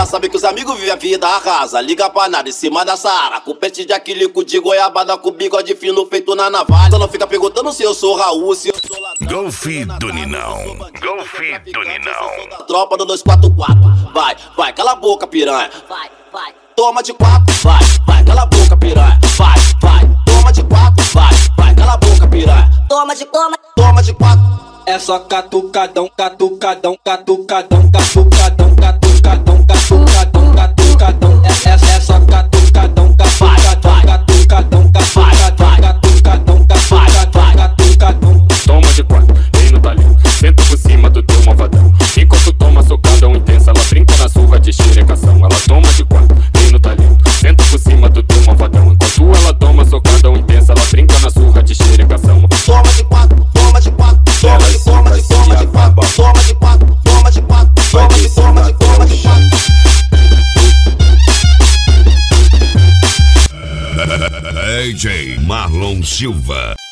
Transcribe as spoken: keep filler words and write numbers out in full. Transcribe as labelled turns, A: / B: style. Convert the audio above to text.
A: Já sabe que os amigos vivem a vida arrasa. Liga pra nada em cima da Saara, com pente de aquilico de goiabada, com bigode fino feito na navalha. Só não fica perguntando se eu sou Raul, se eu sou ladrão.
B: Golfe do Ninão, Golfe do Ninão.
A: Tropa do dois quatro quatro. Vai, vai, cala a boca, piranha.
C: Vai, vai.
A: Toma de quatro, vai, vai, cala a boca, piranha. Vai, vai, toma de quatro, vai, vai, cala a boca, piranha.
C: Toma de toma.
A: Toma de quatro.
D: É só catucadão, catucadão, catucadão, catucadão, catucadão, catucadão, catucadão. É, é, é só catucadão, catucadão, catucadão, catucadão, catucadão, catucadão, catucadão.
E: Toma de quatro, vem no talento, senta por cima do teu malvadão. Enquanto toma socadão intensa, ela brinca na surra de xerecação. Ela toma de quatro, vem no talento, senta por cima do teu malvadão. Enquanto ela toma socadão intensa, ela brinca na surra de xerecação.
A: Toma de quatro, toma de quatro, toma de, toma de, toma de quatro, toma de quatro, toma de quatro, toma de, toma de, toma de quatro.
B: D J Marlon Silva.